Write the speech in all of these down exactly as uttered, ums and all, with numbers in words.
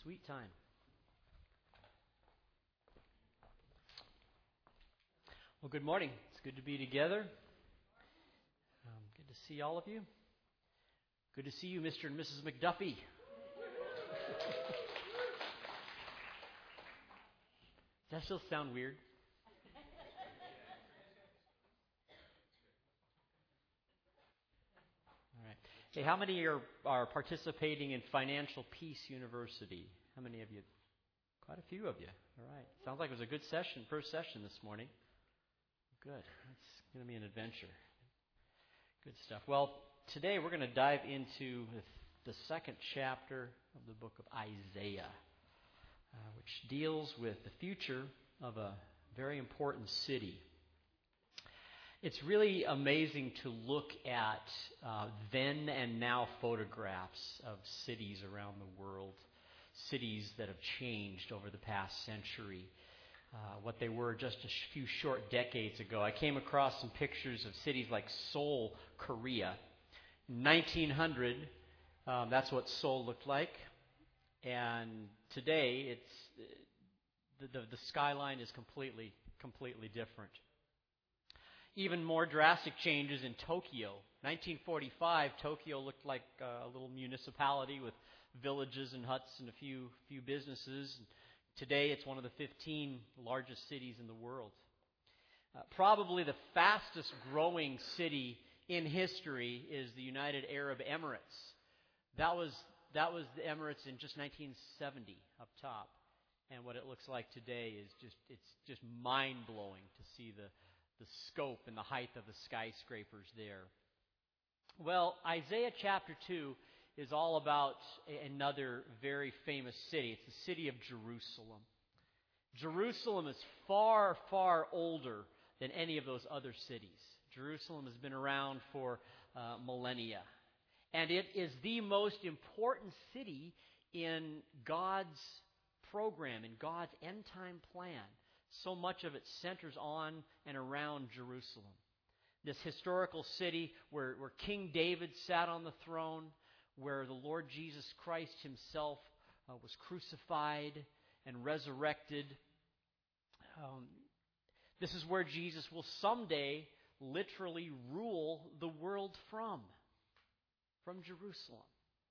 Sweet time. Well, good morning. It's good to be together. Um, good to see all of you. Good to see you, Mister and Missus McDuffie. Does that still sound weird? All right. Hey, how many are, are participating in Financial Peace University? How many of you? Quite a few of you. All right. Sounds like it was a good session, first session this morning. Good. It's going to be an adventure. Good stuff. Well, today we're going to dive into the second chapter of the book of Isaiah, uh, which deals with the future of a very important city. It's really amazing to look at uh, then and now photographs of cities around the world, cities that have changed over the past century. Uh, what they were just a few short decades ago. I came across some pictures of cities like Seoul, Korea. In nineteen hundred, um, that's what Seoul looked like. And today, it's the, the, the skyline is completely, completely different. Even more drastic changes in Tokyo. nineteen forty-five, Tokyo looked like a little municipality with villages and huts and a few few businesses. Today, it's one of the fifteen largest cities in the world. Uh, probably the fastest growing city in history is the United Arab Emirates. That was that was the Emirates in just nineteen seventy up top, and what it looks like today is just it's just mind blowing to see the the scope and the height of the skyscrapers there. Well, Isaiah chapter two is all about another very famous city. It's the city of Jerusalem. Jerusalem is far, far older than any of those other cities. Jerusalem has been around for uh, millennia. And it is the most important city in God's program, in God's end-time plan. So much of it centers on and around Jerusalem. This historical city where, where King David sat on the throne, where the Lord Jesus Christ himself uh, was crucified and resurrected. Um, this is where Jesus will someday literally rule the world from, from Jerusalem.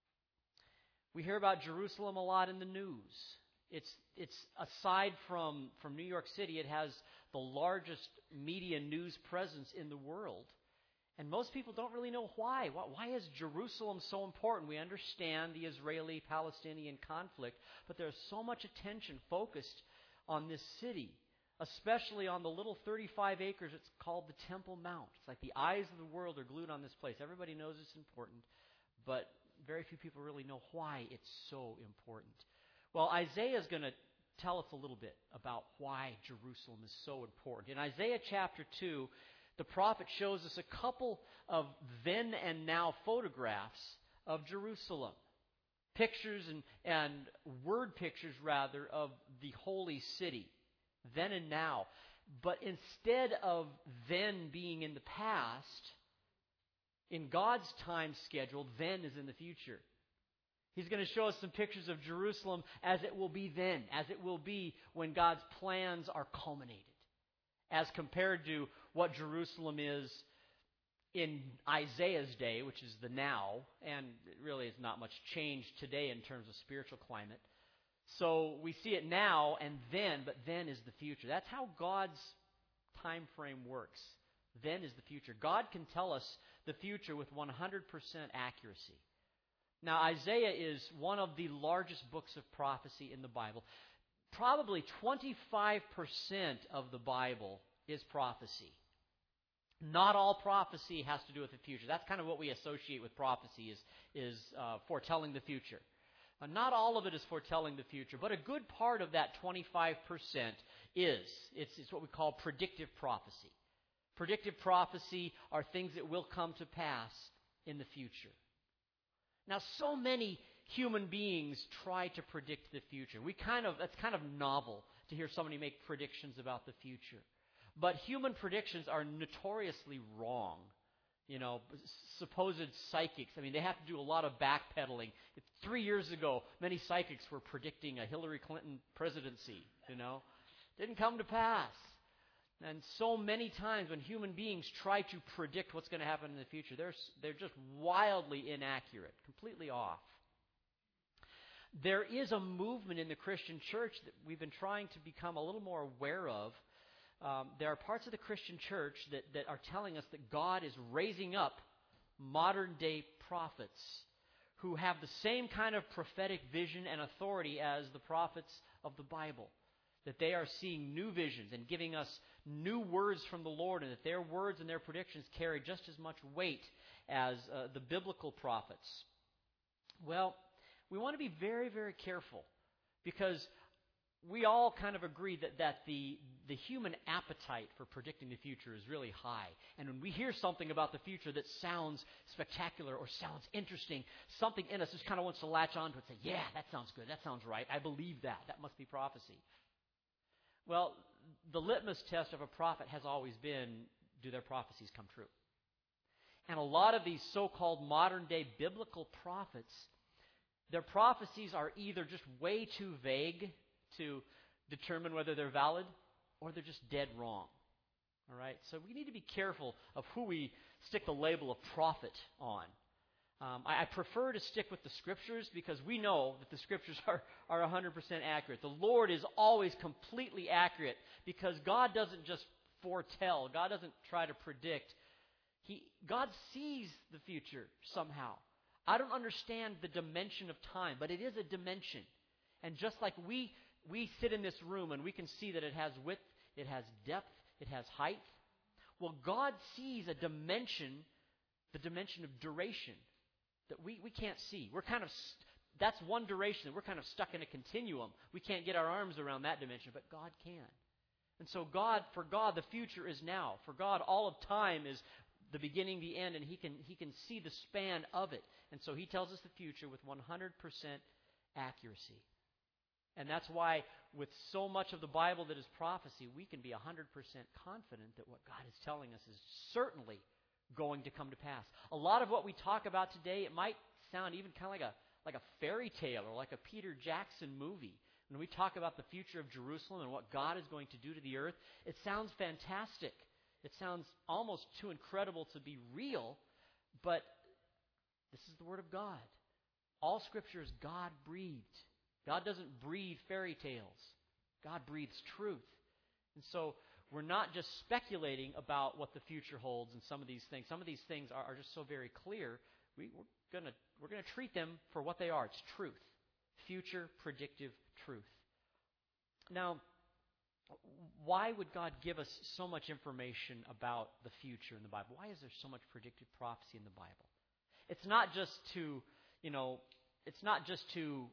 We hear about Jerusalem a lot in the news. It's it's aside from, from New York City, it has the largest media news presence in the world. And most people don't really know why. Why is Jerusalem so important? We understand the Israeli-Palestinian conflict, but there's so much attention focused on this city, especially on the little thirty-five acres. It's called the Temple Mount. It's like the eyes of the world are glued on this place. Everybody knows it's important, but very few people really know why it's so important. Well, Isaiah is going to tell us a little bit about why Jerusalem is so important. In Isaiah chapter two, the prophet shows us a couple of then and now photographs of Jerusalem. Pictures and, and word pictures, rather, of the holy city, then and now. But instead of then being in the past, in God's time schedule, then is in the future. He's going to show us some pictures of Jerusalem as it will be then, as it will be when God's plans are culminated, as compared to what Jerusalem is in Isaiah's day, which is the now, and it really is not much changed today in terms of spiritual climate. So we see it now and then, but then is the future. That's how God's time frame works. Then is the future. God can tell us the future with one hundred percent accuracy. Now, Isaiah is one of the largest books of prophecy in the Bible. Probably twenty-five percent of the Bible is prophecy. Not all prophecy has to do with the future. That's kind of what we associate with prophecy, is, is uh, foretelling the future. Uh, not all of it is foretelling the future, but a good part of that twenty-five percent is. It's, it's what we call predictive prophecy. Predictive prophecy are things that will come to pass in the future. Now, so many human beings try to predict the future. We kind of, it's kind of novel to hear somebody make predictions about the future. But human predictions are notoriously wrong You know, supposed psychics. I mean, they have to do a lot of backpedaling. It's three years ago, many psychics were predicting a Hillary Clinton presidency, you know. Didn't come to pass. And so many times when human beings try to predict what's going to happen in the future, they're, they're just wildly inaccurate, completely off. There is a movement in the Christian church that we've been trying to become a little more aware of. Um, there are parts of the Christian church that, that are telling us that God is raising up modern-day prophets who have the same kind of prophetic vision and authority as the prophets of the Bible. That they are seeing new visions and giving us new words from the Lord, and that their words and their predictions carry just as much weight as uh, the biblical prophets. Well, we want to be very, very careful, because we all kind of agree that, that the, the human appetite for predicting the future is really high. And when we hear something about the future that sounds spectacular or sounds interesting, something in us just kind of wants to latch onto it and say, yeah, that sounds good, that sounds right, I believe that, that must be prophecy. Well, the litmus test of a prophet has always been, do their prophecies come true? And a lot of these so-called modern-day biblical prophets, their prophecies are either just way too vague to determine whether they're valid, or they're just dead wrong. All right? So we need to be careful of who we stick the label of prophet on. Um, I, I prefer to stick with the Scriptures, because we know that the Scriptures are, are one hundred percent accurate. The Lord is always completely accurate, because God doesn't just foretell. God doesn't try to predict. He, God sees the future somehow. I don't understand the dimension of time, but it is a dimension. And just like we we sit in this room and we can see that it has width, it has depth, it has height, well, God sees a dimension, the dimension of duration, that we, we can't see. We're kind of, st- that's one duration, we're kind of stuck in a continuum. We can't get our arms around that dimension, but God can. And so God, for God, the future is now. For God, all of time is the beginning, the end, and He can He can see the span of it. And so He tells us the future with one hundred percent accuracy. And that's why with so much of the Bible that is prophecy, we can be one hundred percent confident that what God is telling us is certainly going to come to pass. A lot of what we talk about today, it might sound even kind of like a like a fairy tale or like a Peter Jackson movie. When we talk about the future of Jerusalem and what God is going to do to the earth, it sounds fantastic. It sounds almost too incredible to be real, but this is the Word of God. All Scripture is God-breathed. God doesn't breathe fairy tales. God breathes truth. And so we're not just speculating about what the future holds and some of these things. Some of these things are, are just so very clear. We, we're going to we're going to treat them for what they are. It's truth. Future predictive truth. Now, why would God give us so much information about the future in the Bible? Why is there so much predictive prophecy in the Bible? It's not just to, you know, it's not just to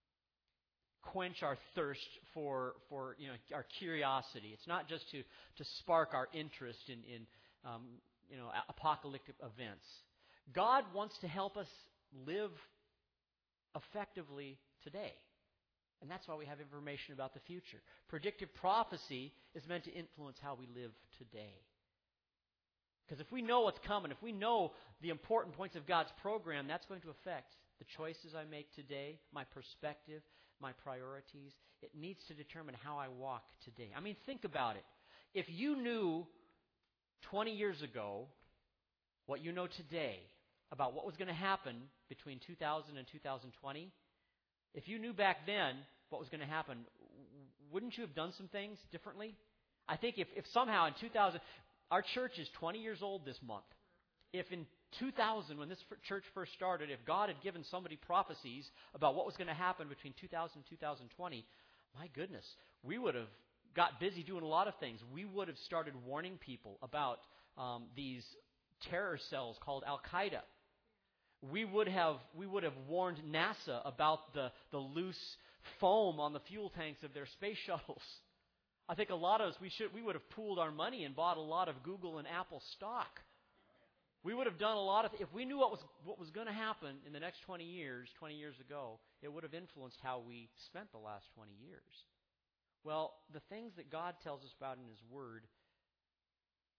quench our thirst for, for you know, our curiosity. It's not just to, to spark our interest in, in um, you know, apocalyptic events. God wants to help us live effectively today. And that's why we have information about the future. Predictive prophecy is meant to influence how we live today. Because if we know what's coming, if we know the important points of God's program, that's going to affect the choices I make today, my perspective, my priorities. It needs to determine how I walk today. I mean, think about it. If you knew twenty years ago what you know today about what was going to happen between two thousand and two thousand twenty, if you knew back then what was going to happen, wouldn't you have done some things differently? I think if, if somehow in two thousand, our church is twenty years old this month. If in two thousand, when this church first started, if God had given somebody prophecies about what was going to happen between two thousand and two thousand twenty, my goodness, we would have got busy doing a lot of things. We would have started warning people about um, these terror cells called Al-Qaeda. We would have we would have warned NASA about the, the loose foam on the fuel tanks of their space shuttles. I think a lot of us, we should we would have pooled our money and bought a lot of Google and Apple stock. We would have done a lot of, if we knew what was what was going to happen in the next twenty years, twenty years ago, it would have influenced how we spent the last twenty years. Well, the things that God tells us about in His Word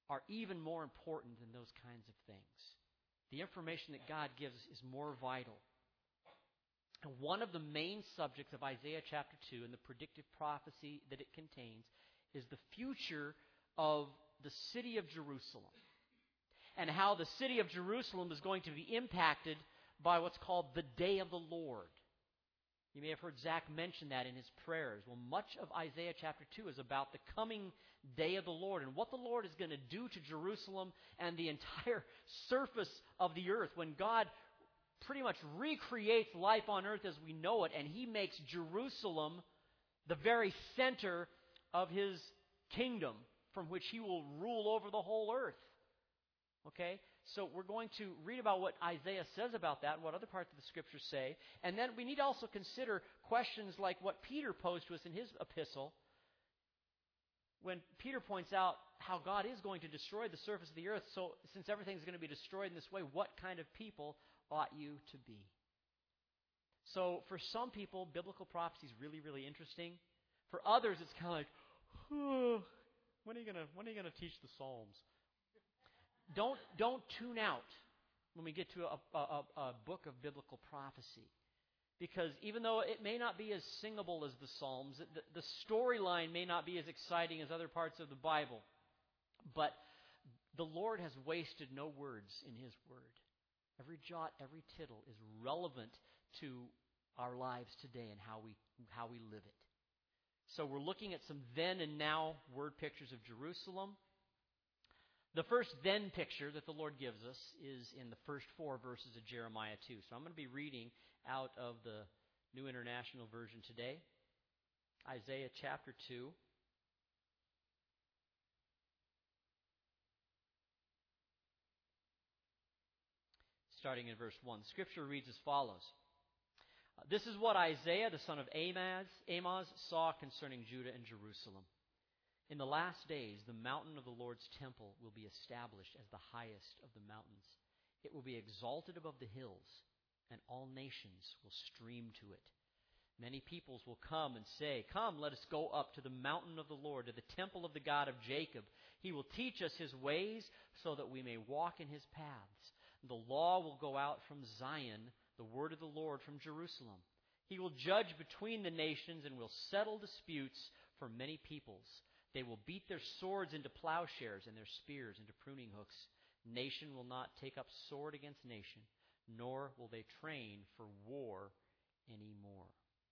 are even more important than those kinds of things. The information that God gives is more vital. And one of the main subjects of Isaiah chapter two and the predictive prophecy that it contains is the future of the city of Jerusalem, and how the city of Jerusalem is going to be impacted by what's called the Day of the Lord. You may have heard Zach mention that in his prayers. Well, much of Isaiah chapter two is about the coming day of the Lord and what the Lord is going to do to Jerusalem and the entire surface of the earth when God pretty much recreates life on earth as we know it, and He makes Jerusalem the very center of His kingdom from which He will rule over the whole earth. Okay? So we're going to read about what Isaiah says about that and what other parts of the Scriptures say. And then we need to also consider questions like what Peter posed to us in his epistle, when Peter points out how God is going to destroy the surface of the earth. So since everything is going to be destroyed in this way, what kind of people ought you to be? So for some people, biblical prophecy is really, really interesting. For others, it's kind of like, oh, when are you gonna when are you gonna teach the Psalms? Don't don't tune out when we get to a, a, a book of biblical prophecy, because even though it may not be as singable as the Psalms, the, the storyline may not be as exciting as other parts of the Bible, but the Lord has wasted no words in His Word. Every jot, every tittle is relevant to our lives today and how we how we live it. So we're looking at some then and now word pictures of Jerusalem. The first then picture that the Lord gives us is in the first four verses of Jeremiah two. So I'm going to be reading out of the New International Version today. Isaiah chapter two. Starting in verse one. Scripture reads as follows. This is what Isaiah, the son of Amoz, Amoz, saw concerning Judah and Jerusalem. In the last days, the mountain of the Lord's temple will be established as the highest of the mountains. It will be exalted above the hills, and all nations will stream to it. Many peoples will come and say, "Come, let us go up to the mountain of the Lord, to the temple of the God of Jacob. He will teach us His ways so that we may walk in His paths. The law will go out from Zion, the word of the Lord from Jerusalem. He will judge between the nations and will settle disputes for many peoples. They will beat their swords into plowshares and their spears into pruning hooks. Nation will not take up sword against nation, nor will they train for war anymore."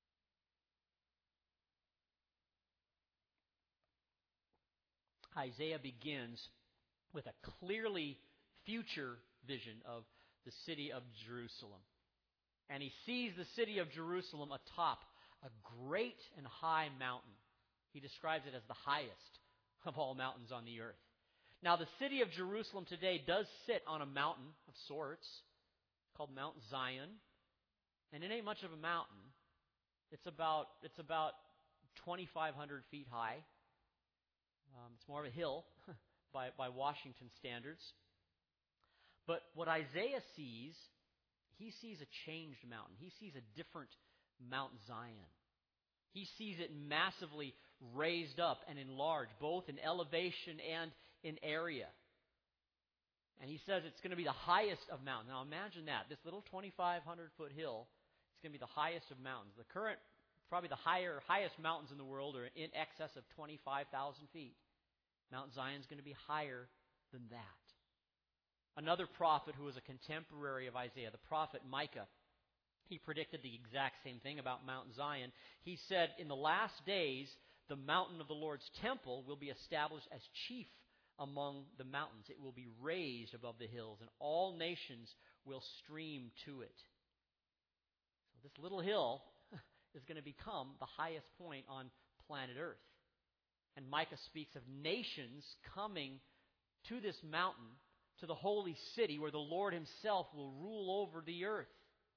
Isaiah begins with a clearly future vision of the city of Jerusalem. And he sees the city of Jerusalem atop a great and high mountain. He describes it as the highest of all mountains on the earth. Now, the city of Jerusalem today does sit on a mountain of sorts called Mount Zion. And it ain't much of a mountain. It's about, it's about twenty-five hundred feet high. Um, it's more of a hill by, by Washington standards. But what Isaiah sees, he sees a changed mountain. He sees a different Mount Zion. He sees it massively raised up and enlarged, both in elevation and in area. And he says it's going to be the highest of mountains. Now imagine that. This little twenty-five hundred foot hill, it's going to be the highest of mountains. The current, probably the higher, highest mountains in the world are in excess of twenty-five thousand feet. Mount Zion is going to be higher than that. Another prophet who was a contemporary of Isaiah, the prophet Micah, he predicted the exact same thing about Mount Zion. He said, in the last days, the mountain of the Lord's temple will be established as chief among the mountains. It will be raised above the hills, and all nations will stream to it. So this little hill is going to become the highest point on planet Earth. And Micah speaks of nations coming to this mountain, to the holy city where the Lord Himself will rule over the earth.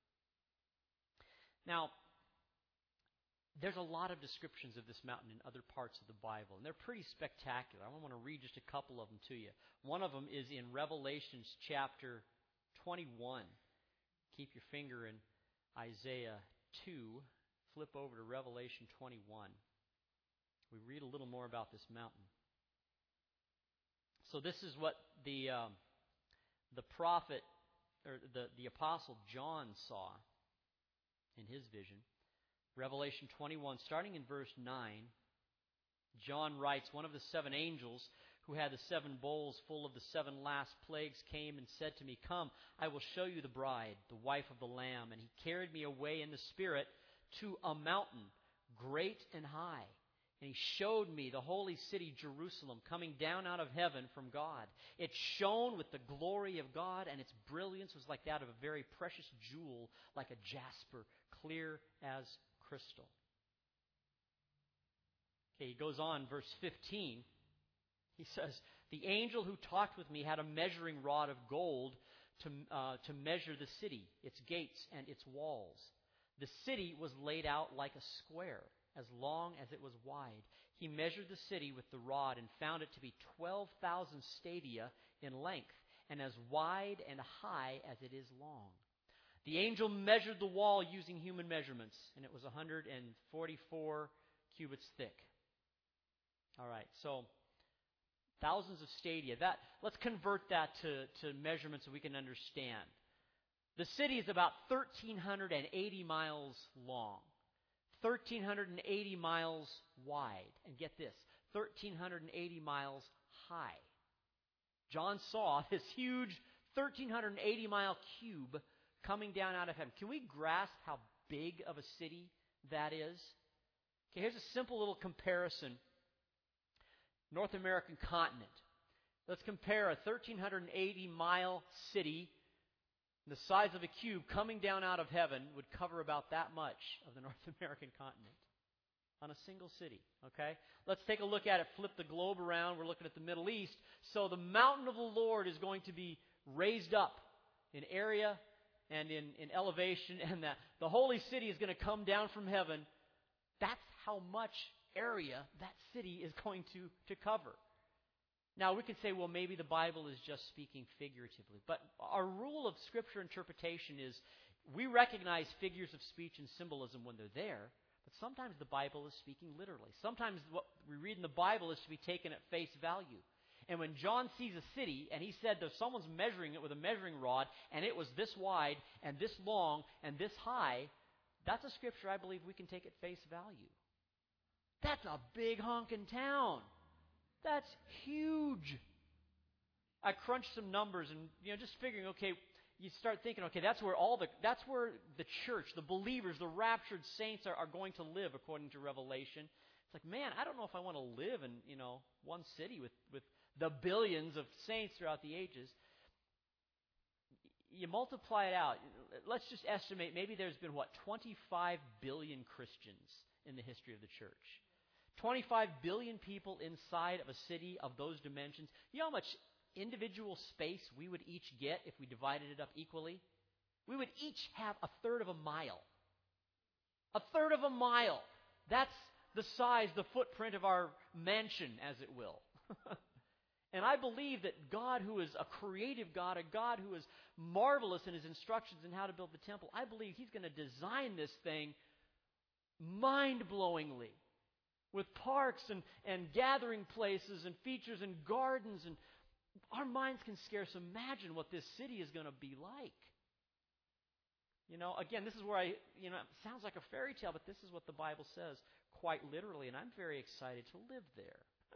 Now, there's a lot of descriptions of this mountain in other parts of the Bible, and they're pretty spectacular. I want to read just a couple of them to you. One of them is in Revelation chapter twenty-one. Keep your finger in Isaiah two. Flip over to Revelation twenty-one. We read a little more about this mountain. So this is what the um, the prophet or the, the apostle John saw in his vision. Revelation twenty-one, starting in verse nine, John writes, one of the seven angels who had the seven bowls full of the seven last plagues came and said to me, "Come, I will show you the bride, the wife of the Lamb." And he carried me away in the Spirit to a mountain, great and high. And he showed me the holy city, Jerusalem, coming down out of heaven from God. It shone with the glory of God, and its brilliance was like that of a very precious jewel, like a jasper, clear as crystal. Okay, he goes on, verse fifteen. He says, "The angel who talked with me had a measuring rod of gold to, uh, to measure the city, its gates and its walls. The city was laid out like a square, as long as it was wide. He measured the city with the rod and found it to be twelve thousand stadia in length, and as wide and high as it is long. The angel measured the wall using human measurements, and it was one hundred forty-four cubits thick." All right, so thousands of stadia. That let's convert that to, to measurements so we can understand. The city is about one thousand three hundred eighty miles long, one thousand three hundred eighty miles wide, and get this, one thousand three hundred eighty miles high. John saw this huge one thousand three hundred eighty mile cube coming down out of heaven. Can we grasp how big of a city that is? Okay, here's a simple little comparison. North American continent. Let's compare a one thousand three hundred eighty mile city, the size of a cube, coming down out of heaven, would cover about that much of the North American continent on a single city. Okay? Let's take a look at it. Flip the globe around. We're looking at the Middle East. So the mountain of the Lord is going to be raised up in area and in, in elevation, and that the holy city is going to come down from heaven. That's how much area that city is going to, to cover. Now, we can say, well, maybe the Bible is just speaking figuratively. But our rule of Scripture interpretation is we recognize figures of speech and symbolism when they're there, but sometimes the Bible is speaking literally. Sometimes what we read in the Bible is to be taken at face value. And when John sees a city, and he said that someone's measuring it with a measuring rod, and it was this wide, and this long, and this high, that's a Scripture I believe we can take at face value. That's a big honkin' town. That's huge. I crunched some numbers and, you know, just figuring, okay, you start thinking, okay, that's where all the, that's where the church, the believers, the raptured saints are, are going to live according to Revelation. It's like, man, I don't know if I want to live in, you know, one city with, with the billions of saints throughout the ages. You multiply it out. Let's just estimate maybe there's been, what, twenty-five billion Christians in the history of the church. twenty-five billion people inside of a city of those dimensions. You know how much individual space we would each get if we divided it up equally? We would each have a third of a mile. A third of a mile. That's the size, the footprint of our mansion, as it will. And I believe that God, who is a creative God, a God who is marvelous in His instructions in how to build the temple, I believe He's going to design this thing mind-blowingly, with parks and, and gathering places and features and gardens. And our minds can scarce imagine what this city is going to be like. You know, again, this is where I, you know, it sounds like a fairy tale, but this is what the Bible says quite literally, and I'm very excited to live there.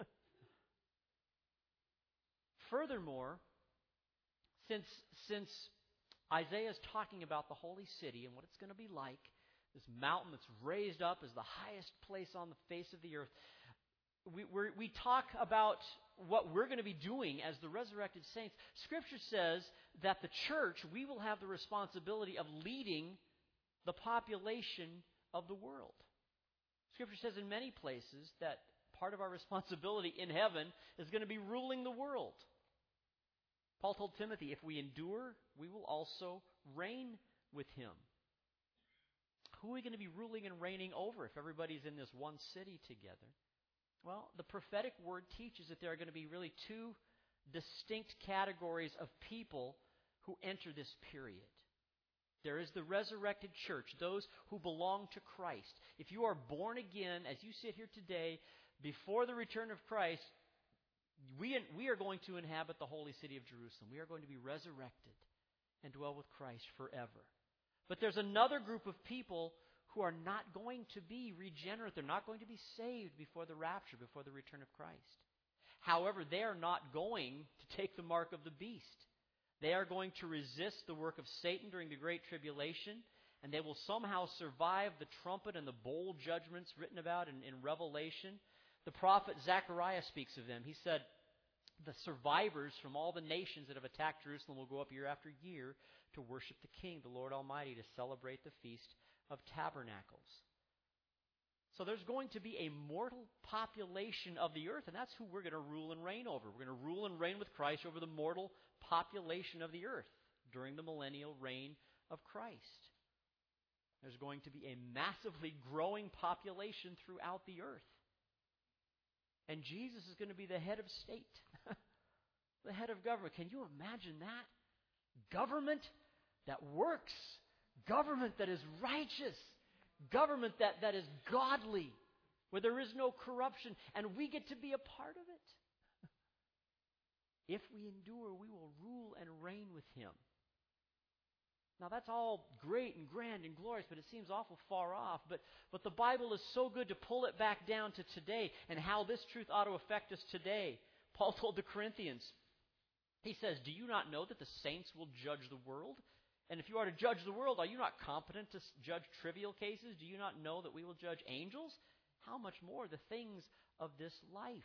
Furthermore, since, since Isaiah is talking about the holy city and what it's going to be like, this mountain that's raised up as the highest place on the face of the earth, we we're, we talk about what we're going to be doing as the resurrected saints. Scripture says that the church, we will have the responsibility of leading the population of the world. Scripture says in many places that part of our responsibility in heaven is going to be ruling the world. Paul told Timothy, if we endure, we will also reign with him. Who are we going to be ruling and reigning over if everybody's in this one city together? Well, the prophetic word teaches that there are going to be really two distinct categories of people who enter this period. There is the resurrected church, those who belong to Christ. If you are born again, as you sit here today, before the return of Christ, We, we are going to inhabit the holy city of Jerusalem. We are going to be resurrected and dwell with Christ forever. But there's another group of people who are not going to be regenerate. They're not going to be saved before the rapture, before the return of Christ. However, they are not going to take the mark of the beast. They are going to resist the work of Satan during the Great Tribulation, and they will somehow survive the trumpet and the bowl judgments written about in, in Revelation. The prophet Zechariah speaks of them. He said, the survivors from all the nations that have attacked Jerusalem will go up year after year to worship the King, the Lord Almighty, to celebrate the Feast of Tabernacles. So there's going to be a mortal population of the earth, and that's who we're going to rule and reign over. We're going to rule and reign with Christ over the mortal population of the earth during the millennial reign of Christ. There's going to be a massively growing population throughout the earth. And Jesus is going to be the head of state, the head of government. Can you imagine that? Government that works, government that is righteous, government that, that is godly, where there is no corruption, and we get to be a part of it. If we endure, we will rule and reign with Him. Now that's all great and grand and glorious, but it seems awful far off. But, but the Bible is so good to pull it back down to today and how this truth ought to affect us today. Paul told the Corinthians, he says, do you not know that the saints will judge the world? And if you are to judge the world, are you not competent to judge trivial cases? Do you not know that we will judge angels? How much more the things of this life?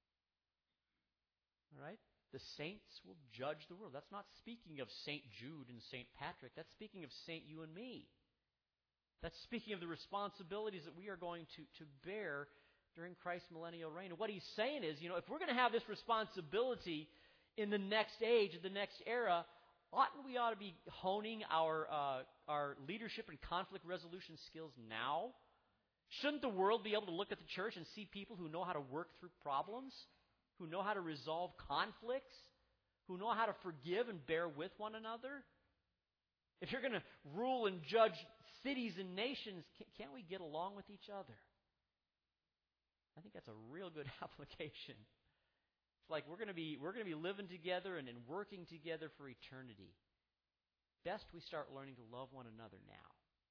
All right? The saints will judge the world. That's not speaking of Saint Jude and Saint Patrick. That's speaking of Saint you and me. That's speaking of the responsibilities that we are going to, to bear during Christ's millennial reign. And what he's saying is, you know, if we're going to have this responsibility in the next age, in the next era, oughtn't we ought to be honing our uh, our leadership and conflict resolution skills now? Shouldn't the world be able to look at the church and see people who know how to work through problems, who know how to resolve conflicts, who know how to forgive and bear with one another? If you're going to rule and judge cities and nations, can't we get along with each other? I think that's a real good application. It's like we're going to be we're going to be living together and, and working together for eternity. Best we start learning to love one another now.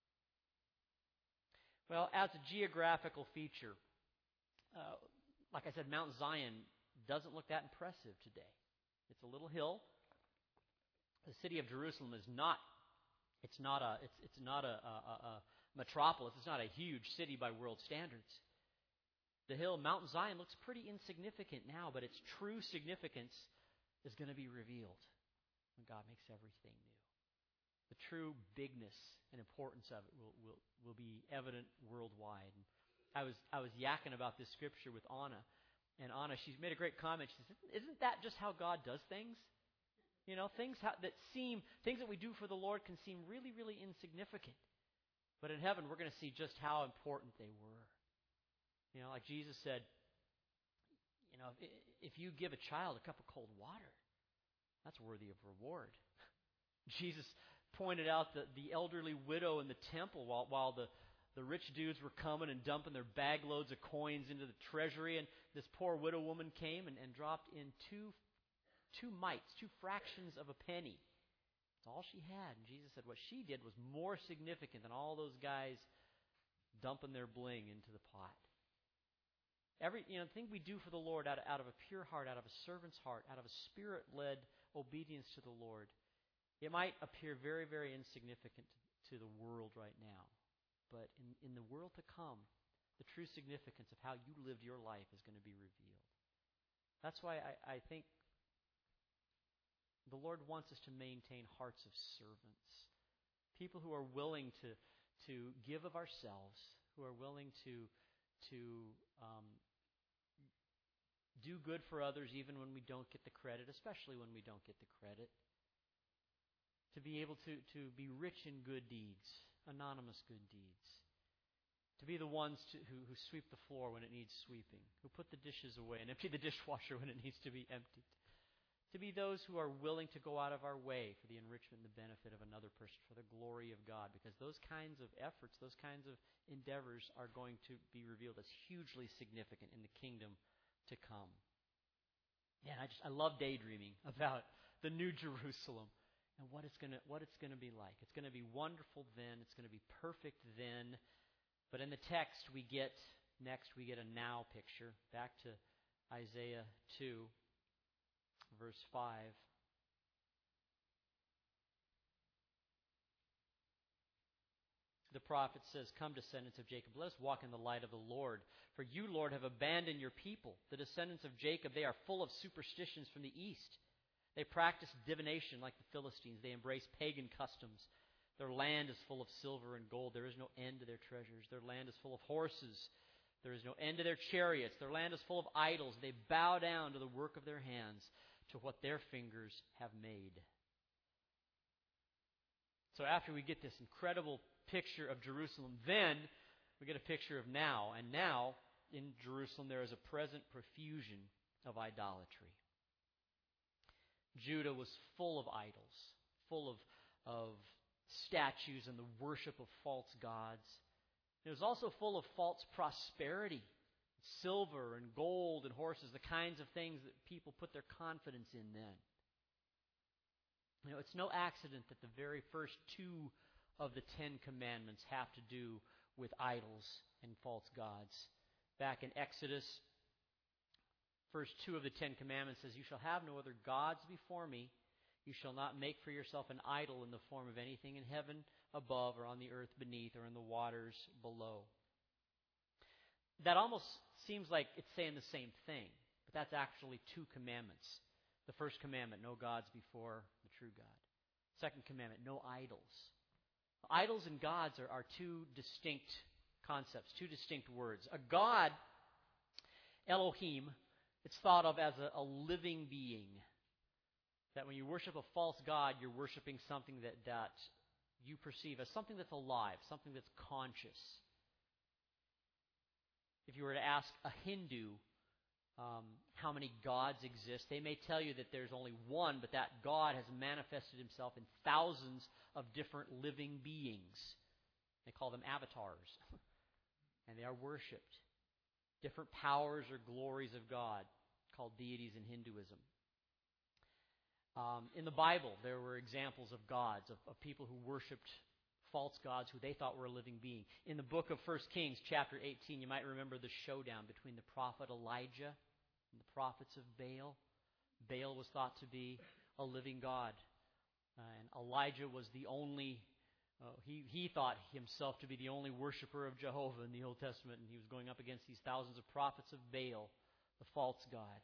Well, as a geographical feature, uh, like I said, Mount Zion doesn't look that impressive today. It's a little hill. The city of Jerusalem is not. It's not a. It's it's not a, a, a metropolis. It's not a huge city by world standards. The hill, Mount Zion, looks pretty insignificant now, but its true significance is going to be revealed when God makes everything new. The true bigness and importance of it will will, will be evident worldwide. And I was I was yakking about this scripture with Anna. And Anna, she's made a great comment. She says, isn't that just how God does things? You know, things how, that seem, things that we do for the Lord can seem really, really insignificant. But in heaven, we're going to see just how important they were. You know, like Jesus said, you know, if, if you give a child a cup of cold water, that's worthy of reward. Jesus pointed out the, the elderly widow in the temple while, while the The rich dudes were coming and dumping their bag loads of coins into the treasury, and this poor widow woman came and, and dropped in two, two mites, two fractions of a penny. That's all she had. And Jesus said what she did was more significant than all those guys dumping their bling into the pot. Every you know, thing we do for the Lord out of, out of a pure heart, out of a servant's heart, out of a spirit-led obedience to the Lord, it might appear very, very insignificant to the world right now. But in, in the world to come, the true significance of how you lived your life is going to be revealed. That's why I, I think the Lord wants us to maintain hearts of servants. People who are willing to to give of ourselves, who are willing to to um, do good for others even when we don't get the credit, especially when we don't get the credit. To be able to, to be rich in good deeds, anonymous good deeds. To be the ones to, who, who sweep the floor when it needs sweeping, who put the dishes away and empty the dishwasher when it needs to be emptied. To be those who are willing to go out of our way for the enrichment and the benefit of another person, for the glory of God, because those kinds of efforts, those kinds of endeavors are going to be revealed as hugely significant in the kingdom to come. Yeah, I just I love daydreaming about the New Jerusalem and what it's gonna what it's gonna be like. It's gonna be wonderful then. It's gonna be perfect then. But in the text we get next we get a now picture. Back to Isaiah two, verse five. The prophet says, "Come, descendants of Jacob, let us walk in the light of the Lord. For you, Lord, have abandoned your people. The descendants of Jacob, they are full of superstitions from the east. They practice divination like the Philistines. They embrace pagan customs. Their land is full of silver and gold. There is no end to their treasures. Their land is full of horses. There is no end to their chariots. Their land is full of idols. They bow down to the work of their hands, to what their fingers have made." So after we get this incredible picture of Jerusalem, then we get a picture of now. And now, in Jerusalem, there is a present profusion of idolatry. Judah was full of idols, full of, of statues and the worship of false gods. It was also full of false prosperity, silver and gold and horses, the kinds of things that people put their confidence in then. You know, it's no accident that the very first two of the Ten Commandments have to do with idols and false gods. Back in Exodus, first two of the Ten Commandments says, "You shall have no other gods before me. You shall not make for yourself an idol in the form of anything in heaven above or on the earth beneath or in the waters below." That almost seems like it's saying the same thing, but that's actually two commandments. The first commandment, no gods before the true God. Second commandment, no idols. Idols and gods are, are two distinct concepts, two distinct words. A god, Elohim, it's thought of as a, a living being. That when you worship a false god, you're worshiping something that, that you perceive as something that's alive, something that's conscious. If you were to ask a Hindu um, how many gods exist, they may tell you that there's only one, but that God has manifested himself in thousands of different living beings. They call them avatars, and they are worshipped. Different powers or glories of God, called deities in Hinduism. Um, in the Bible, there were examples of gods, of, of people who worshipped false gods who they thought were a living being. In the book of First Kings, chapter eighteen, you might remember the showdown between the prophet Elijah and the prophets of Baal. Baal was thought to be a living god, uh, and Elijah was the only, uh, he, he thought himself to be the only worshiper of Jehovah in the Old Testament, and he was going up against these thousands of prophets of Baal, the false god.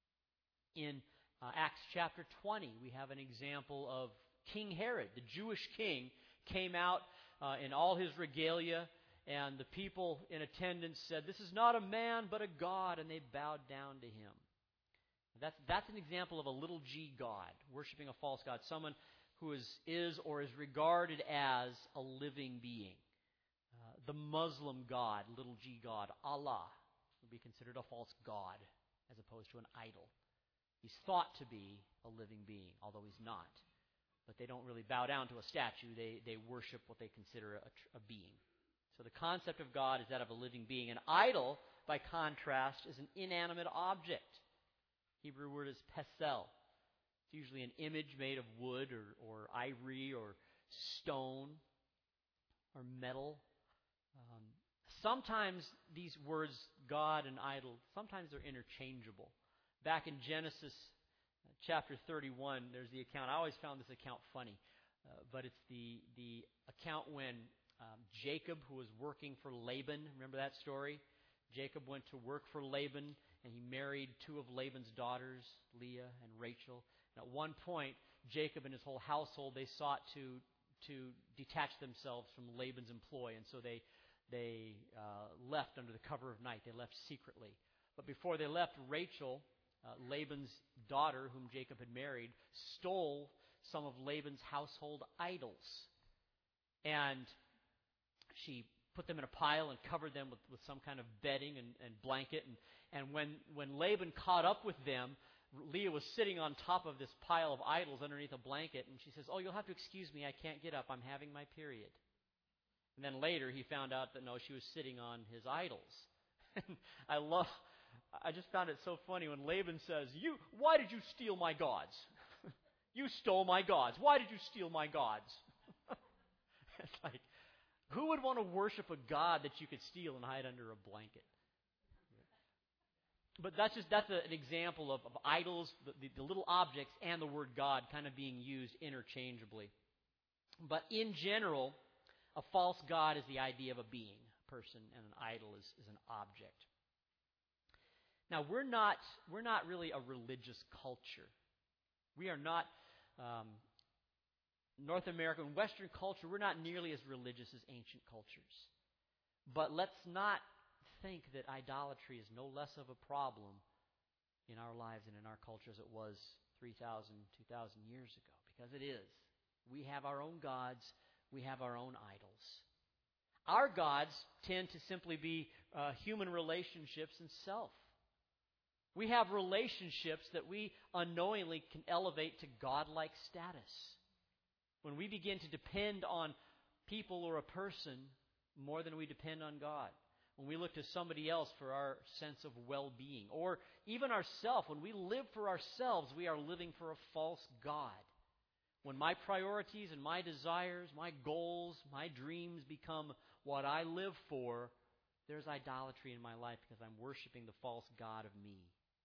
In uh, Acts chapter twenty, we have an example of King Herod, the Jewish king, came out uh, in all his regalia, and the people in attendance said, "This is not a man, but a god," and they bowed down to him. That's, that's an example of a little g god, worshiping a false god, someone who is, is or is regarded as a living being. Uh, the Muslim god, little g god, Allah, would be considered a false god as opposed to an idol. He's thought to be a living being, although he's not. But they don't really bow down to a statue. They, they worship what they consider a, a being. So the concept of God is that of a living being. An idol, by contrast, is an inanimate object. Hebrew word is pesel. It's usually an image made of wood or, or ivory or stone or metal. Um, sometimes these words, God and idol, sometimes they're interchangeable. Back in Genesis chapter thirty-one, there's the account. I always found this account funny, uh, but it's the the account when um, Jacob, who was working for Laban, remember that story? Jacob went to work for Laban, and he married two of Laban's daughters, Leah and Rachel. And at one point, Jacob and his whole household, they sought to to detach themselves from Laban's employ, and so they they uh, left under the cover of night. They left secretly. But before they left, Rachel, Uh, Laban's daughter, whom Jacob had married, stole some of Laban's household idols. And she put them in a pile and covered them with, with some kind of bedding and, and blanket. And, and when, when Laban caught up with them, Leah was sitting on top of this pile of idols underneath a blanket. And she says, "Oh, you'll have to excuse me. I can't get up. I'm having my period." And then later he found out that no, she was sitting on his idols. I love... I just found it so funny when Laban says, "You, why did you steal my gods? You stole my gods. Why did you steal my gods?" It's like, who would want to worship a god that you could steal and hide under a blanket? But that's just that's a, an example of, of idols, the, the, the little objects, and the word God kind of being used interchangeably. But in general, a false god is the idea of a being, a person, and an idol is, is an object. Now, we're not we're not really a religious culture. We are not um, North American, Western culture. We're not nearly as religious as ancient cultures. But let's not think that idolatry is no less of a problem in our lives and in our culture as it was three thousand, two thousand years ago, because it is. We have our own gods. We have our own idols. Our gods tend to simply be uh, human relationships and self. We have relationships that we unknowingly can elevate to godlike status. When we begin to depend on people or a person more than we depend on God. When we look to somebody else for our sense of well-being, or even ourselves, when we live for ourselves, we are living for a false god. When my priorities and my desires, my goals, my dreams become what I live for, there's idolatry in my life because I'm worshiping the false god of me.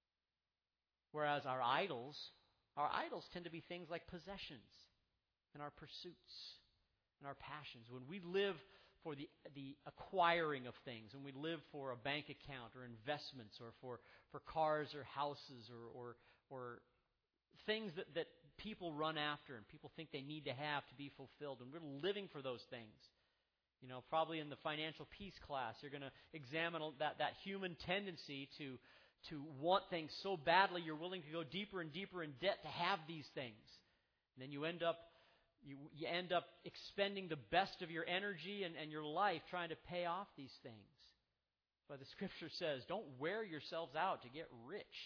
Whereas our idols, our idols tend to be things like possessions and our pursuits and our passions. When we live for the the acquiring of things, and we live for a bank account or investments or for, for cars or houses or or, or things that, that people run after and people think they need to have to be fulfilled, and we're living for those things. You know, probably in the financial peace class, you're going to examine that, that human tendency to, to want things so badly you're willing to go deeper and deeper in debt to have these things. And then you end up You, you end up expending the best of your energy and, and your life trying to pay off these things. But the Scripture says, don't wear yourselves out to get rich.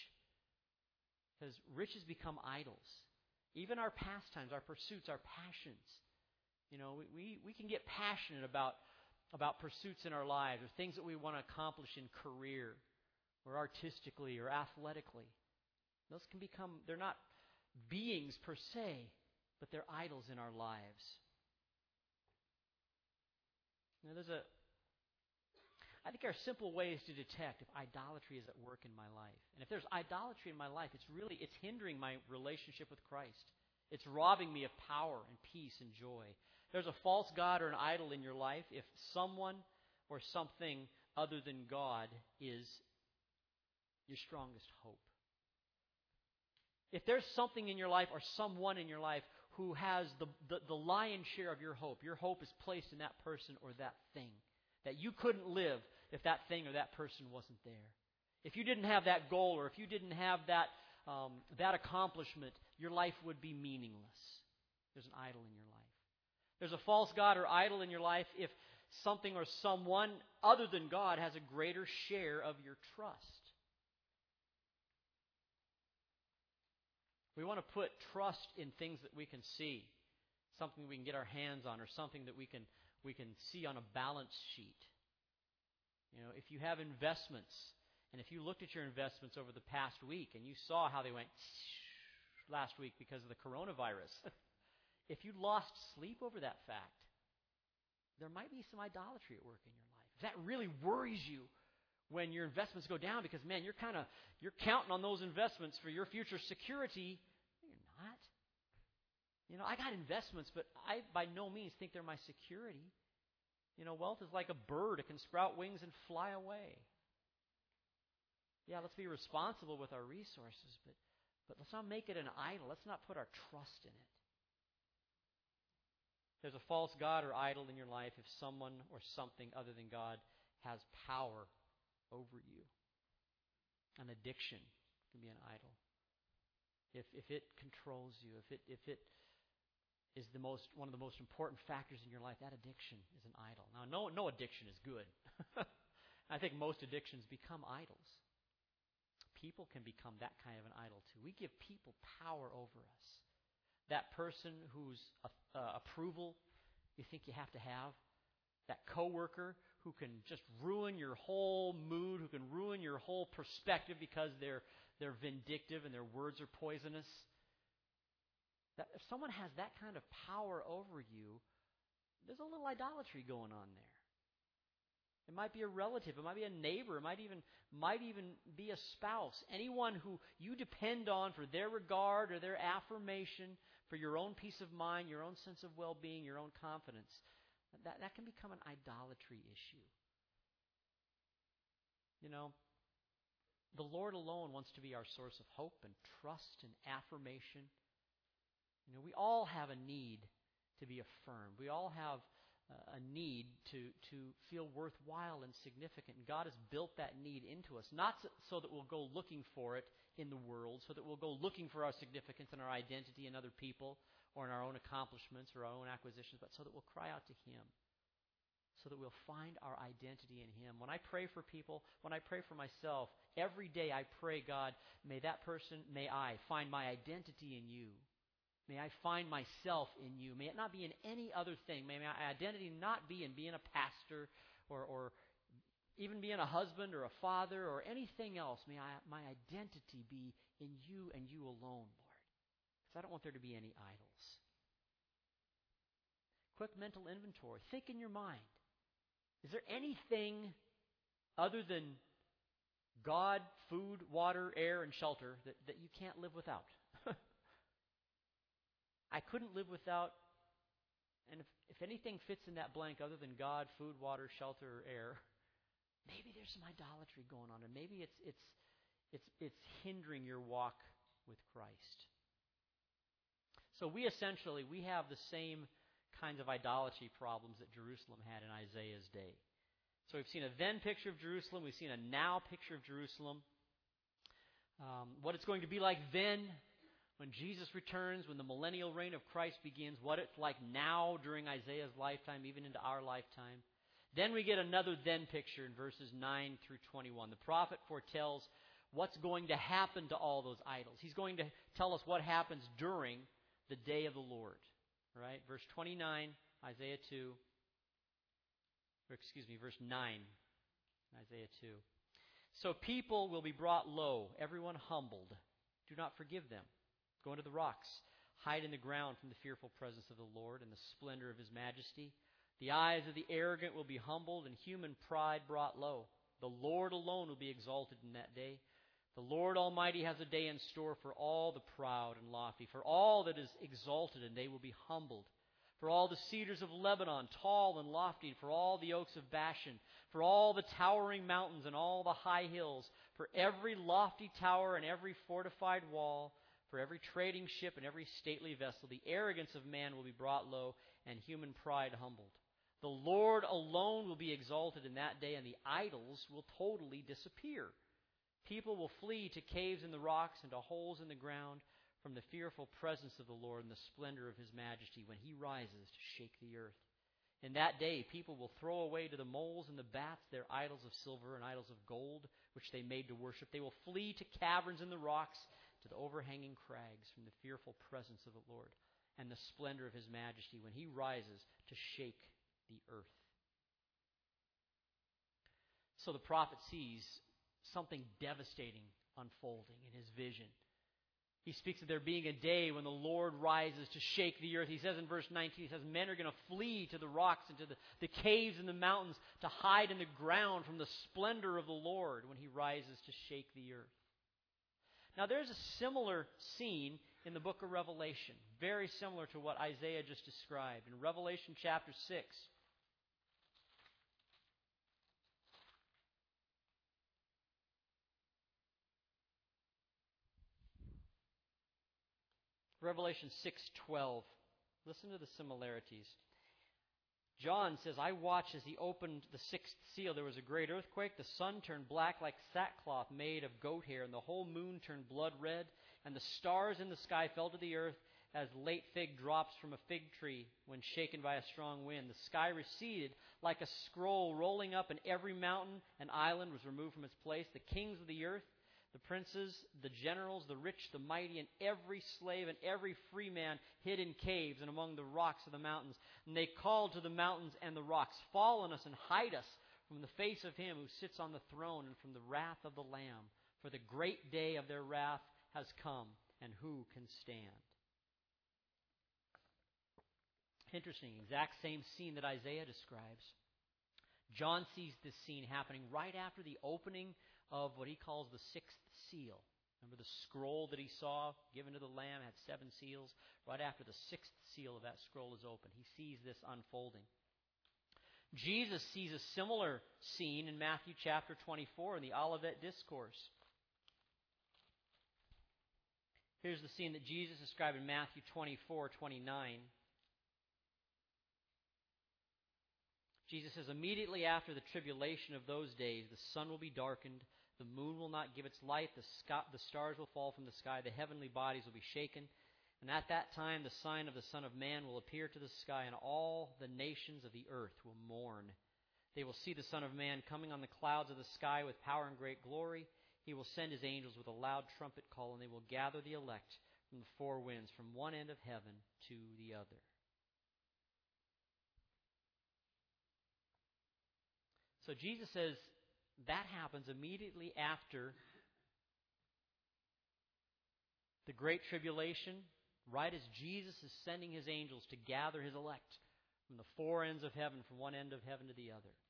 Because riches become idols. Even our pastimes, our pursuits, our passions. You know, we, we, we can get passionate about, about pursuits in our lives or things that we want to accomplish in career or artistically or athletically. Those can become, they're not beings per se, but they're idols in our lives. Now, there's a, I think there are simple ways to detect if idolatry is at work in my life. And if there's idolatry in my life, it's really, it's hindering my relationship with Christ. It's robbing me of power and peace and joy. There's a false god or an idol in your life if someone or something other than God is your strongest hope. If there's something in your life or someone in your life who has the, the, the lion's share of your hope, your hope is placed in that person or that thing, that you couldn't live if that thing or that person wasn't there. If you didn't have that goal or if you didn't have that, um, that accomplishment, your life would be meaningless. There's an idol in your life. There's a false god or idol in your life if something or someone other than God has a greater share of your trust. We want to put trust in things that we can see, something we can get our hands on, or something that we can we can see on a balance sheet. You know, if you have investments, and if you looked at your investments over the past week and you saw how they went last week because of the coronavirus, if you lost sleep over that fact, there might be some idolatry at work in your life. If that really worries you when your investments go down because, man, you're kind of you're counting on those investments for your future security. You're not. You know, I got investments, but I by no means think they're my security. You know, wealth is like a bird. It can sprout wings and fly away. Yeah, let's be responsible with our resources, but, but let's not make it an idol. Let's not put our trust in it. There's a false god or idol in your life if someone or something other than God has power over you. An addiction can be an idol. If if it controls you, if it if it is the most one of the most important factors in your life, that addiction is an idol. Now, no no addiction is good. I think most addictions become idols. People can become that kind of an idol too. We give people power over us. That person whose uh, approval you think you have to have, that coworker who can just ruin your whole mood, who can ruin your whole perspective because they're they're vindictive and their words are poisonous. That if someone has that kind of power over you, there's a little idolatry going on there. It might be a relative, it might be a neighbor, it might even might even be a spouse. Anyone who you depend on for their regard or their affirmation, for your own peace of mind, your own sense of well-being, your own confidence, that, that can become an idolatry issue. You know, the Lord alone wants to be our source of hope and trust and affirmation. You know, we all have a need to be affirmed. We all have a need to, to feel worthwhile and significant. And God has built that need into us, not so, so that we'll go looking for it in the world, so that we'll go looking for our significance and our identity in other people or in our own accomplishments or our own acquisitions, but so that we'll cry out to Him, so that we'll find our identity in Him. When I pray for people, when I pray for myself, every day I pray, God, may that person, may I find my identity in You. May I find myself in You. May it not be in any other thing. May my identity not be in being a pastor or, or even being a husband or a father or anything else. May I, my identity be in You and You alone, Lord. Because I don't want there to be any idols. Quick mental inventory. Think in your mind. Is there anything other than God, food, water, air, and shelter that, that you can't live without? I couldn't live without, and if, if anything fits in that blank other than God, food, water, shelter, or air, maybe there's some idolatry going on, and maybe it's it's it's it's hindering your walk with Christ. So we essentially, we have the same kinds of idolatry problems that Jerusalem had in Isaiah's day. So we've seen a then picture of Jerusalem, we've seen a now picture of Jerusalem. Um, what it's going to be like then, when Jesus returns, when the millennial reign of Christ begins, what it's like now during Isaiah's lifetime, even into our lifetime. Then we get another then picture in verses nine through twenty-one. The prophet foretells what's going to happen to all those idols. He's going to tell us what happens during the day of the Lord. All right, verse twenty-nine, Isaiah two. Or excuse me, verse nine, Isaiah two. So people will be brought low, everyone humbled. Do not forgive them. Go into the rocks, hide in the ground from the fearful presence of the Lord and the splendor of His majesty. The eyes of the arrogant will be humbled and human pride brought low. The Lord alone will be exalted in that day. The Lord Almighty has a day in store for all the proud and lofty, for all that is exalted, and they will be humbled. For all the cedars of Lebanon, tall and lofty, for all the oaks of Bashan, for all the towering mountains and all the high hills, for every lofty tower and every fortified wall, for every trading ship and every stately vessel, the arrogance of man will be brought low and human pride humbled. The Lord alone will be exalted in that day, and the idols will totally disappear. People will flee to caves in the rocks and to holes in the ground from the fearful presence of the Lord and the splendor of His majesty when He rises to shake the earth. In that day, people will throw away to the moles and the bats their idols of silver and idols of gold, which they made to worship. They will flee to caverns in the rocks, to the overhanging crags from the fearful presence of the Lord and the splendor of His majesty when He rises to shake the earth. So the prophet sees something devastating unfolding in his vision. He speaks of there being a day when the Lord rises to shake the earth. He says in verse nineteen, he says, men are going to flee to the rocks and to the, the caves and the mountains to hide in the ground from the splendor of the Lord when He rises to shake the earth. Now there's a similar scene in the book of Revelation, very similar to what Isaiah just described. In Revelation chapter six, Revelation six twelve. Listen to the similarities. John says, I watched as He opened the sixth seal. There was a great earthquake. The sun turned black like sackcloth made of goat hair, and the whole moon turned blood red, and the stars in the sky fell to the earth as late fig drops from a fig tree when shaken by a strong wind. The sky receded like a scroll rolling up, and every mountain and island was removed from its place. The kings of the earth, the princes, the generals, the rich, the mighty, and every slave and every free man hid in caves and among the rocks of the mountains. And they called to the mountains and the rocks, fall on us and hide us from the face of him who sits on the throne and from the wrath of the Lamb. For the great day of their wrath has come, and who can stand? Interesting, exact same scene that Isaiah describes. John sees this scene happening right after the opening of what he calls the sixth seal. Remember the scroll that he saw given to the Lamb had seven seals? Right after the sixth seal of that scroll is open, he sees this unfolding. Jesus sees a similar scene in Matthew chapter twenty-four in the Olivet Discourse. Here's the scene that Jesus described in Matthew twenty-four twenty-nine. Jesus says, immediately after the tribulation of those days, the sun will be darkened, the moon will not give its light, the, sky, the stars will fall from the sky, the heavenly bodies will be shaken. And at that time, the sign of the Son of Man will appear to the sky, and all the nations of the earth will mourn. They will see the Son of Man coming on the clouds of the sky with power and great glory. He will send his angels with a loud trumpet call, and they will gather the elect from the four winds, from one end of heaven to the other. So Jesus says that happens immediately after the Great Tribulation, right as Jesus is sending his angels to gather his elect from the four ends of heaven, from one end of heaven to the other.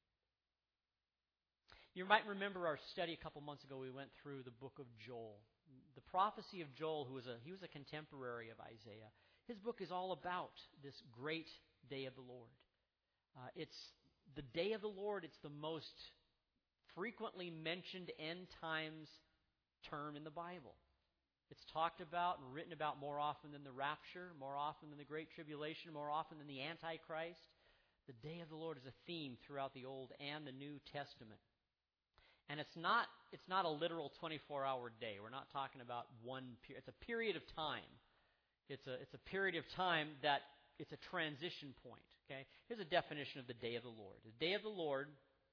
You might remember our study a couple months ago. We went through the book of Joel. The prophecy of Joel, who was a he was a contemporary of Isaiah. His book is all about this great day of the Lord. Uh, it's the day of the Lord. It's the most frequently mentioned end times term in the Bible. It's talked about and written about more often than the rapture, more often than the Great Tribulation, more often than the Antichrist. The day of the Lord is a theme throughout the Old and the New Testament. And it's not it's not a literal twenty-four hour day. We're not talking about one period. It's a period of time. It's a it's a period of time that it's a transition point. Okay? Here's a definition of the day of the Lord. The day of the Lord,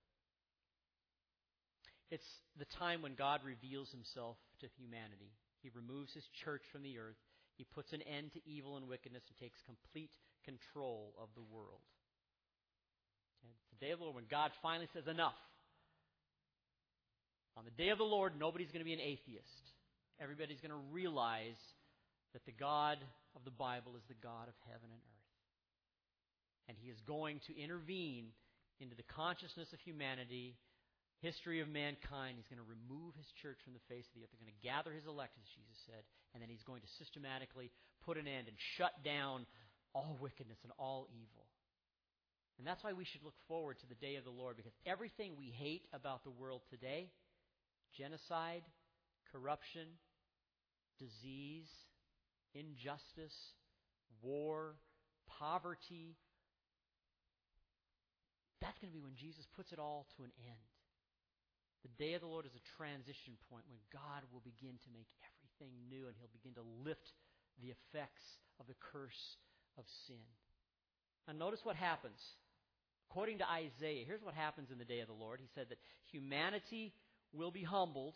it's the time when God reveals himself to humanity. He removes his church from the earth. He puts an end to evil and wickedness and takes complete control of the world. Okay? It's the day of the Lord when God finally says enough. On the day of the Lord, nobody's going to be an atheist. Everybody's going to realize that the God of the Bible is the God of heaven and earth. And he is going to intervene into the consciousness of humanity, history of mankind. He's going to remove his church from the face of the earth. They're going to gather his elect, as Jesus said, and then he's going to systematically put an end and shut down all wickedness and all evil. And that's why we should look forward to the day of the Lord, because everything we hate about the world today, genocide, corruption, disease, injustice, war, poverty, that's going to be when Jesus puts it all to an end. The day of the Lord is a transition point when God will begin to make everything new, and he'll begin to lift the effects of the curse of sin. Now notice what happens. According to Isaiah, here's what happens in the day of the Lord. He said that humanity will be humbled.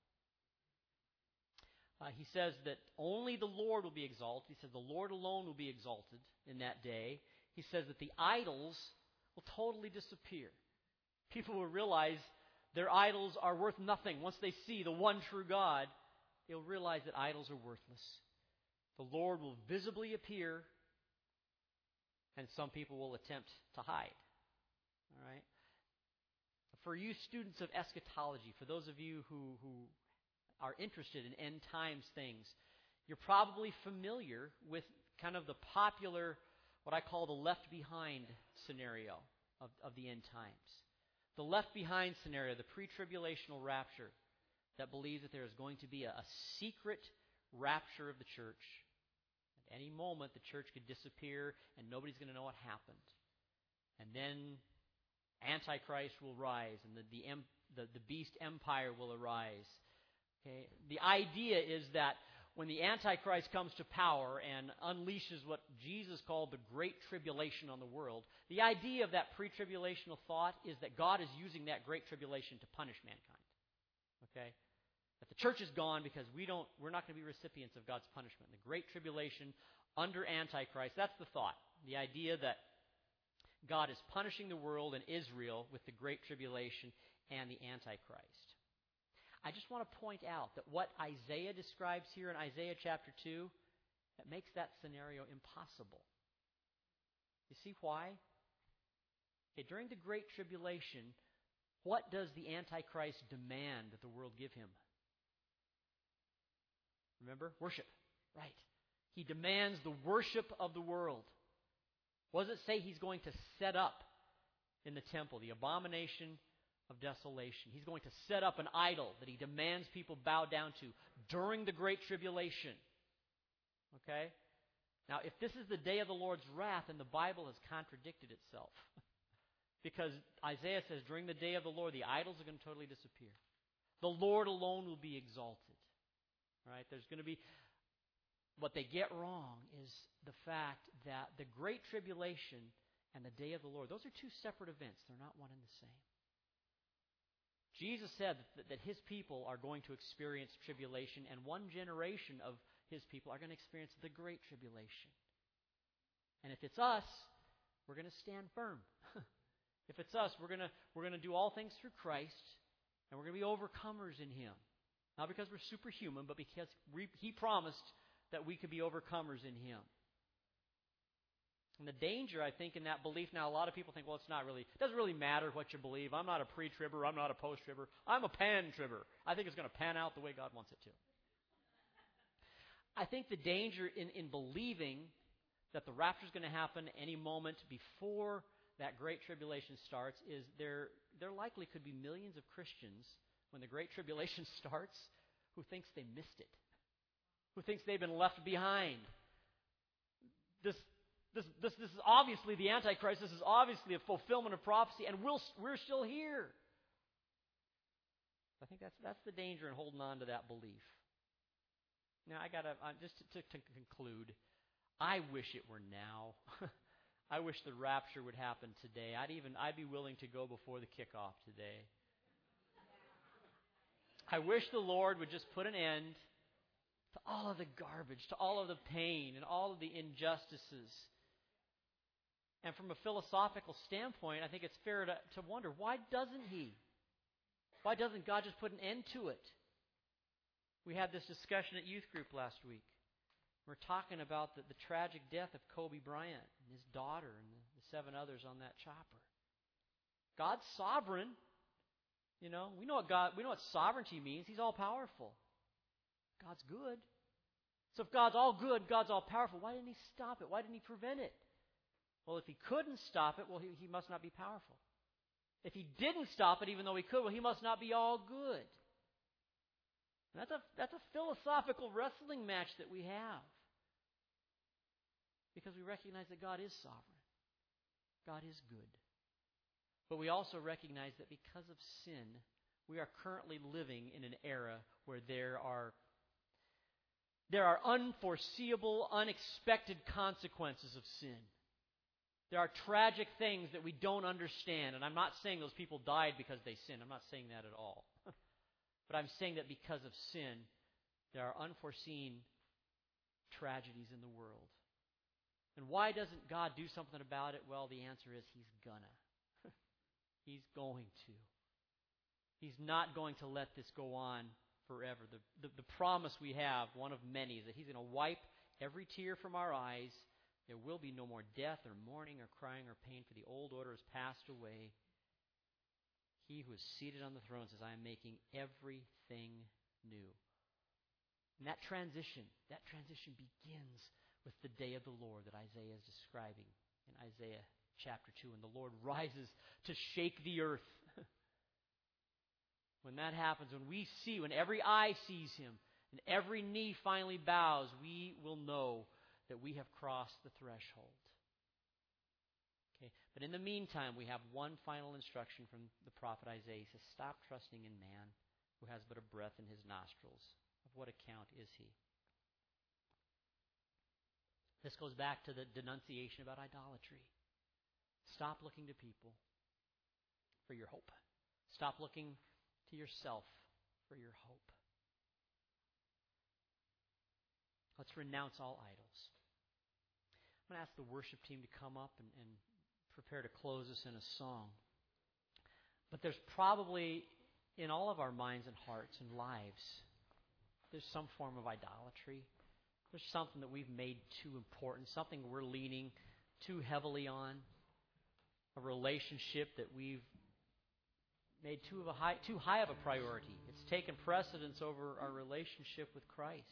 Uh, he says that only the Lord will be exalted. He says the Lord alone will be exalted in that day. He says that the idols will totally disappear. People will realize their idols are worth nothing. Once they see the one true God, they'll realize that idols are worthless. The Lord will visibly appear, and some people will attempt to hide. All right? For you students of eschatology, for those of you who, who are interested in end times things, you're probably familiar with kind of the popular, what I call the left behind scenario of, of the end times. The left behind scenario, the pre-tribulational rapture, that believes that there is going to be a, a secret rapture of the church. At any moment, the church could disappear and nobody's going to know what happened. And then Antichrist will rise, and the, the, the, the beast empire will arise. Okay? The idea is that when the Antichrist comes to power and unleashes what Jesus called the Great Tribulation on the world, the idea of that pre-tribulational thought is that God is using that Great Tribulation to punish mankind. Okay? That the church is gone because we don't, we're not going to be recipients of God's punishment. The Great Tribulation under Antichrist, that's the thought. The idea that God is punishing the world and Israel with the Great Tribulation and the Antichrist. I just want to point out that what Isaiah describes here in Isaiah chapter two, that makes that scenario impossible. You see why? Okay, during the Great Tribulation, what does the Antichrist demand that the world give him? Remember? Worship. Right. He demands the worship of the world. What does it say he's going to set up in the temple? The abomination of desolation. He's going to set up an idol that he demands people bow down to during the Great Tribulation. Okay? Now, if this is the day of the Lord's wrath, then the Bible has contradicted itself. Because Isaiah says during the day of the Lord, the idols are going to totally disappear. The Lord alone will be exalted. Right? There's going to be... What they get wrong is the fact that the Great Tribulation and the day of the Lord, those are two separate events. They're not one and the same. Jesus said that, that his people are going to experience tribulation, and one generation of his people are going to experience the Great Tribulation. And if it's us, we're going to stand firm. If it's us, we're going to we're going to do all things through Christ, and we're going to be overcomers in him. Not because we're superhuman, but because we, he promised that we could be overcomers in him. And the danger, I think, in that belief, now a lot of people think, well, it's not really, it doesn't really matter what you believe. I'm not a pre-tribber. I'm not a post-tribber. I'm a pan-tribber. I think it's going to pan out the way God wants it to. I think the danger in, in believing that the rapture is going to happen any moment before that Great Tribulation starts is there, there likely could be millions of Christians when the Great Tribulation starts who thinks they missed it, who thinks they've been left behind. This, this, this, this is obviously the Antichrist. This is obviously a fulfillment of prophecy, and we'll, we're still here. I think that's that's the danger in holding on to that belief. Now, I gotta uh, just to, to, to conclude. I wish it were now. I wish the rapture would happen today. I'd even I'd be willing to go before the kickoff today. I wish the Lord would just put an end to all of the garbage, to all of the pain, and all of the injustices. And from a philosophical standpoint, I think it's fair to, to wonder, why doesn't He? Why doesn't God just put an end to it? We had this discussion at youth group last week. We're talking about the, the tragic death of Kobe Bryant and his daughter and the, the seven others on that chopper. God's sovereign. You know, we know what God, we know what sovereignty means. He's all powerful. God's good. So if God's all good, God's all powerful, why didn't He stop it? Why didn't He prevent it? Well, if He couldn't stop it, well, He, he must not be powerful. If He didn't stop it, even though He could, well, He must not be all good. And that's a that's a philosophical wrestling match that we have. Because we recognize that God is sovereign. God is good. But we also recognize that because of sin, we are currently living in an era where there are there are unforeseeable, unexpected consequences of sin. There are tragic things that we don't understand. And I'm not saying those people died because they sinned. I'm not saying that at all. But I'm saying that because of sin, there are unforeseen tragedies in the world. And why doesn't God do something about it? Well, the answer is He's gonna. He's going to. He's not going to let this go on forever. The, the, the promise we have, one of many, is that He's going to wipe every tear from our eyes. There will be no more death or mourning or crying or pain, for the old order has passed away. He who is seated on the throne says, I am making everything new. And that transition, that transition begins with the day of the Lord that Isaiah is describing in Isaiah chapter two. And the Lord rises to shake the earth. When that happens, when we see, when every eye sees Him, and every knee finally bows, we will know that we have crossed the threshold. Okay. But in the meantime, we have one final instruction from the prophet Isaiah. He says, stop trusting in man who has but a breath in his nostrils. Of what account is he? This goes back to the denunciation about idolatry. Stop looking to people for your hope. Stop looking to yourself for your hope. Let's renounce all idols. I'm going to ask the worship team to come up and, and prepare to close us in a song. But there's probably, in all of our minds and hearts and lives, there's some form of idolatry. There's something that we've made too important, something we're leaning too heavily on, a relationship that we've made too of a high, too high of a priority. It's taken precedence over our relationship with Christ.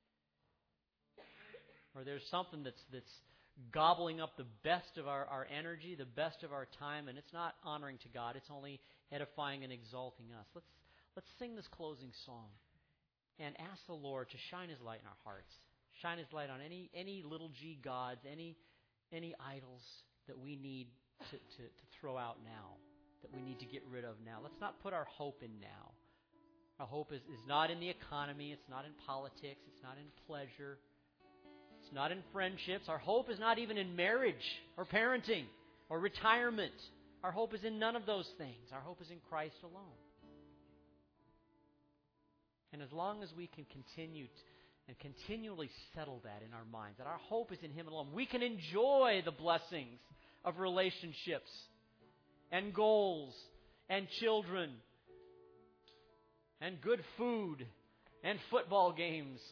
Or there's something that's that's gobbling up the best of our, our energy, the best of our time, and it's not honoring to God. It's only edifying and exalting us. Let's let's sing this closing song and ask the Lord to shine His light in our hearts. Shine His light on any any little g gods, any any idols that we need to, to, to throw out now, that we need to get rid of now. Let's not put our hope in now. Our hope is, is not in the economy. It's not in politics. It's not in pleasure. It's not in friendships. Our hope is not even in marriage or parenting or retirement. Our hope is in none of those things. Our hope is in Christ alone. And as long as we can continue to, and continually settle that in our minds, that our hope is in Him alone, we can enjoy the blessings of relationships and goals and children and good food and football games.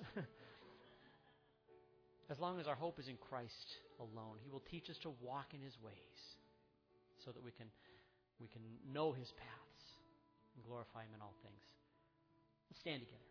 As long as our hope is in Christ alone, He will teach us to walk in His ways so that we can we can know His paths and glorify Him in all things. Let's stand together.